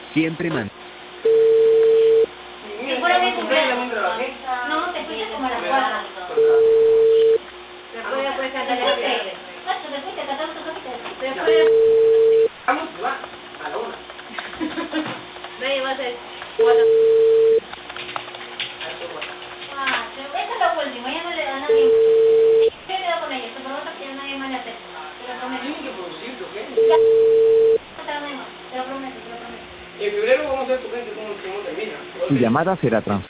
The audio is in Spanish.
Siempre man. Si fuera mi cumpleaños. No, te fuiste como a las 4. Después cantar el viernes. Macho, te fuiste a cantar tu cosita. Después... Vamos, va, a la 1. Ve, va a ser 4. Esa es la última, ya no le da a nadie. ¿Qué quedó con ella? Se pregunta que ya nadie más le acepta. Te lo prometo. Tienen que producir tu gente. Ya. Te lo prometo, te lo prometo. En febrero vamos a ver tu gente cómo termina. Su llamada será transferida.